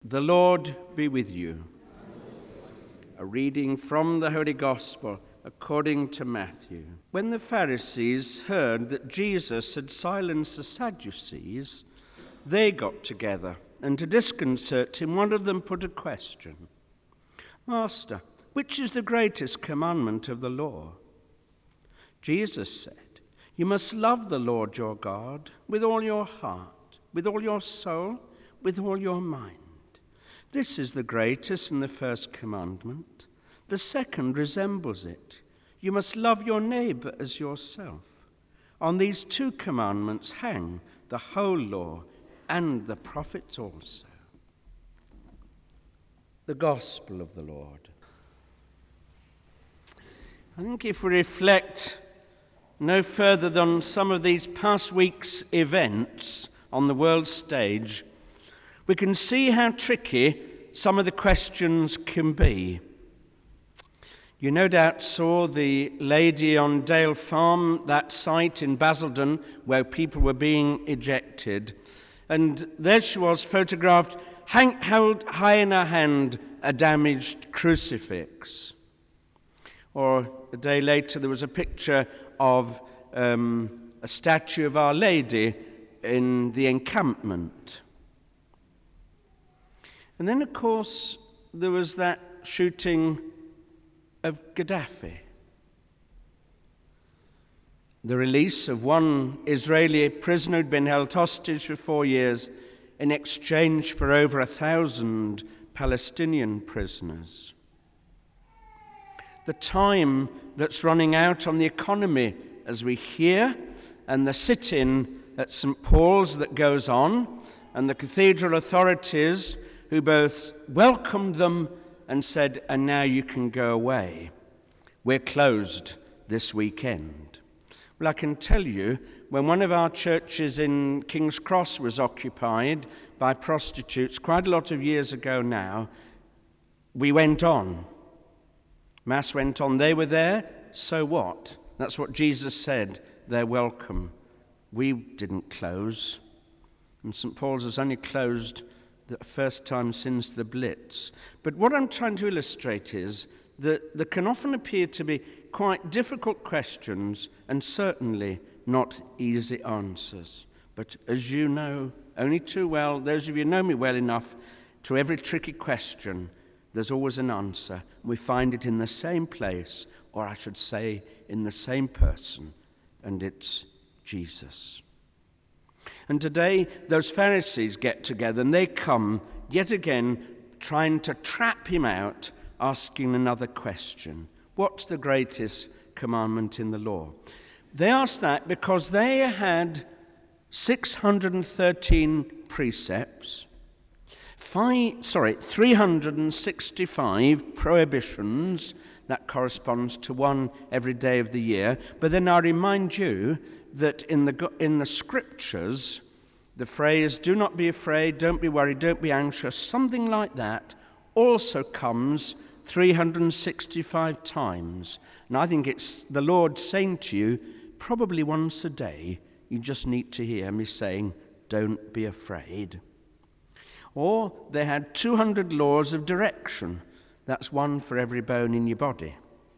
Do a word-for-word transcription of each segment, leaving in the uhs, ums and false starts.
The Lord be with you. A reading from the Holy Gospel according to Matthew. When the Pharisees heard that Jesus had silenced the Sadducees, they got together, and to disconcert him, one of them put a question. "Master, which is the greatest commandment of the law?" Jesus said, "You must love the Lord your God with all your heart, with all your soul, with all your mind. This is the greatest and the first commandment. The second resembles it. You must love your neighbor as yourself. On these two commandments hang the whole law and the prophets also." The Gospel of the Lord. I think if we reflect no further than some of these past weeks' events on the world stage, we can see how tricky some of the questions can be. You no doubt saw the lady on Dale Farm, that site in Basildon where people were being ejected. And there she was, photographed, hang, held high in her hand a damaged crucifix. Or a day later, there was a picture of um, a statue of Our Lady in the encampment. And then, of course, there was that shooting of Gaddafi. The release of one Israeli prisoner who'd been held hostage for four years in exchange for over a thousand Palestinian prisoners. The time that's running out on the economy as we hear, and the sit-in at Saint Paul's that goes on, and the cathedral authorities who both welcomed them and said, "And now you can go away. We're closed this weekend." Well, I can tell you, when one of our churches in King's Cross was occupied by prostitutes quite a lot of years ago now, we went on. Mass went on. They were there, so what? That's what Jesus said. They're welcome. We didn't close. And Saint Paul's has only closed the first time since the Blitz. But what I'm trying to illustrate is that there can often appear to be quite difficult questions and certainly not easy answers. But as you know only too well, those of you who know me well enough, to every tricky question, there's always an answer. We find it in the same place, or I should say, in the same person, and it's Jesus. And today, those Pharisees get together and they come yet again trying to trap him out, asking another question. What's the greatest commandment in the law? They asked that because they had six hundred thirteen precepts, five, sorry, three hundred sixty-five prohibitions. That corresponds to one every day of the year. But then I remind you that in the in the scriptures, the phrase, "Do not be afraid, don't be worried, don't be anxious," something like that, also comes three hundred sixty-five times. And I think it's the Lord saying to you, probably once a day, you just need to hear me saying, "Don't be afraid." Or they had two hundred laws of direction. That's one for every bone in your body.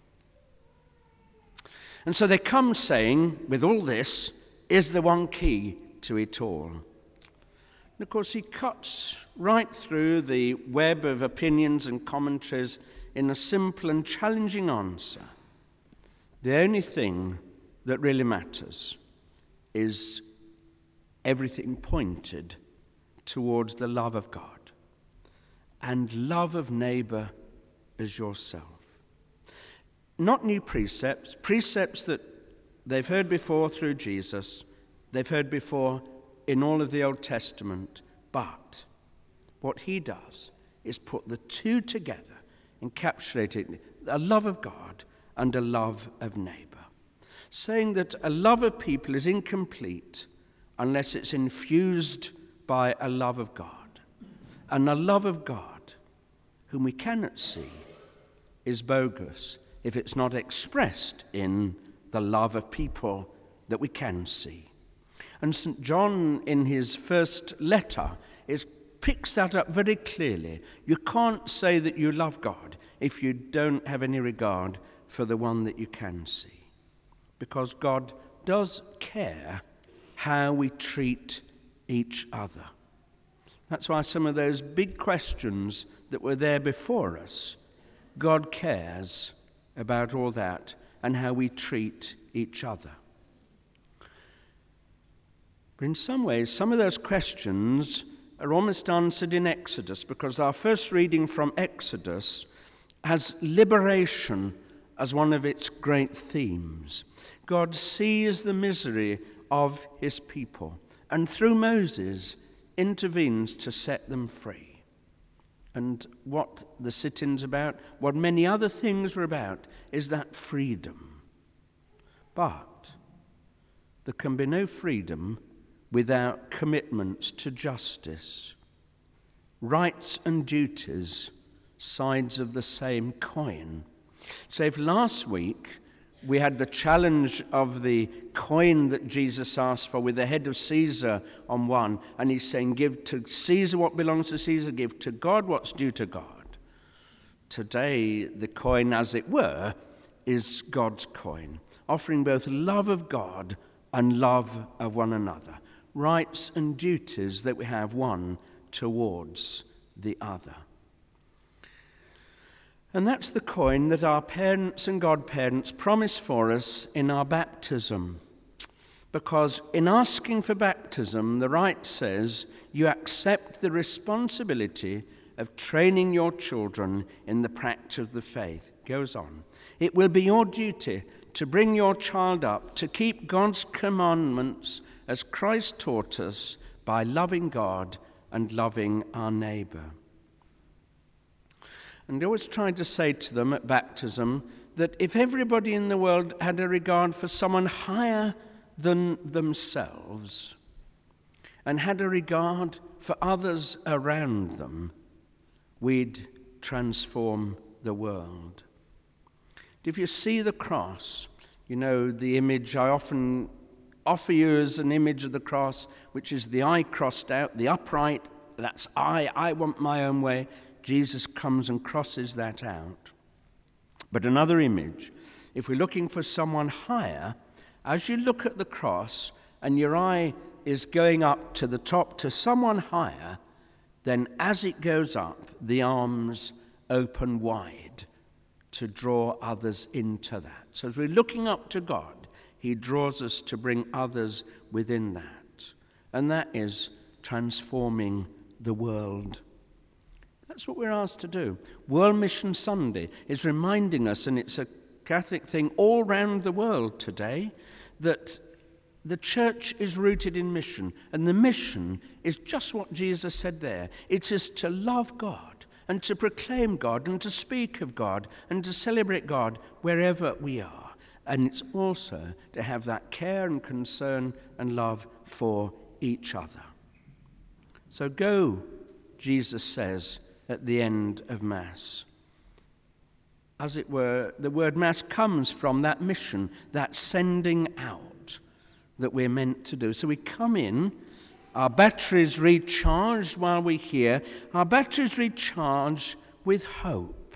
And so they come saying, with all this, is the one key to it all. And of course, he cuts right through the web of opinions and commentaries in a simple and challenging answer. The only thing that really matters is everything pointed towards the love of God and love of neighbor as yourself. Not new precepts, precepts that they've heard before through Jesus, they've heard before in all of the Old Testament, but what he does is put the two together, encapsulating a love of God and a love of neighbor, saying that a love of people is incomplete unless it's infused by a love of God. And a love of God, whom we cannot see, is bogus if it's not expressed in the love of people that we can see. And Saint John, in his first letter, is picks that up very clearly. You can't say that you love God if you don't have any regard for the one that you can see. Because God does care how we treat each other. That's why some of those big questions that were there before us, God cares about all that and how we treat each other. But in some ways, some of those questions are almost answered in Exodus, because our first reading from Exodus has liberation as one of its great themes. God sees the misery of his people, and through Moses intervenes to set them free. And what the sit-in's about, what many other things were about, is that freedom. But there can be no freedom without commitments to justice. Rights and duties, sides of the same coin. So if last week we had the challenge of the coin that Jesus asked for with the head of Caesar on one, and he's saying, give to Caesar what belongs to Caesar, give to God what's due to God. Today, the coin, as it were, is God's coin, offering both love of God and love of one another, rights and duties that we have one towards the other. And that's the coin that our parents and godparents promise for us in our baptism. Because in asking for baptism, the rite says you accept the responsibility of training your children in the practice of the faith. It goes on. It will be your duty to bring your child up to keep God's commandments as Christ taught us by loving God and loving our neighbor. And I always tried to say to them at baptism that if everybody in the world had a regard for someone higher than themselves and had a regard for others around them, we'd transform the world. If you see the cross, you know the image I often offer you as an image of the cross, which is the eye crossed out, the upright, that's I, I want my own way. Jesus comes and crosses that out. But another image, if we're looking for someone higher, as you look at the cross and your eye is going up to the top to someone higher, then as it goes up, the arms open wide to draw others into that. So as we're looking up to God, he draws us to bring others within that. And that is transforming the world. That's what we're asked to do. World Mission Sunday is reminding us, and it's a Catholic thing all around the world today, that the church is rooted in mission. And the mission is just what Jesus said there. It is to love God and to proclaim God and to speak of God and to celebrate God wherever we are. And it's also to have that care and concern and love for each other. So go, Jesus says, at the end of Mass. As it were, the word Mass comes from that mission, that sending out that we're meant to do. So we come in, our batteries recharged while we're here, our batteries recharged with hope,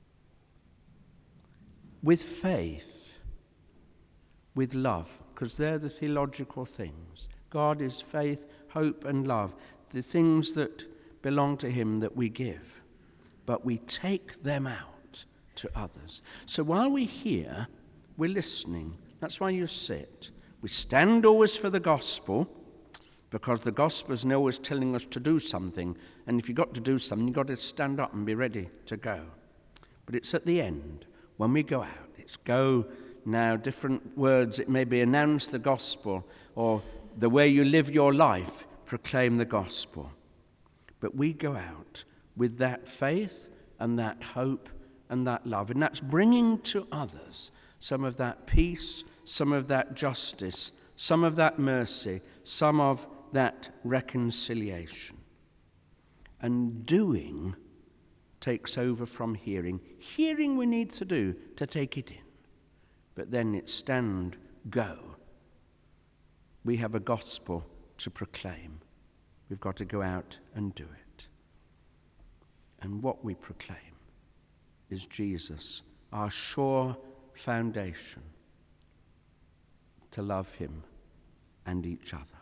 with faith, with love, because they're the theological things. God is faith, hope, and love, the things that belong to him that we give, but we take them out to others. So while we hear, we're listening. That's why you sit. We stand always for the gospel, because the gospel is always telling us to do something, and if you've got to do something, you've got to stand up and be ready to go. But it's at the end, when we go out. It's go now, different words. It may be announce the gospel, or the way you live your life, proclaim the gospel. But we go out with that faith and that hope and that love. And that's bringing to others some of that peace, some of that justice, some of that mercy, some of that reconciliation. And doing takes over from hearing. Hearing we need to do to take it in. But then it's stand, go. We have a gospel to proclaim. We've got to go out and do it. And what we proclaim is Jesus, our sure foundation to love him and each other.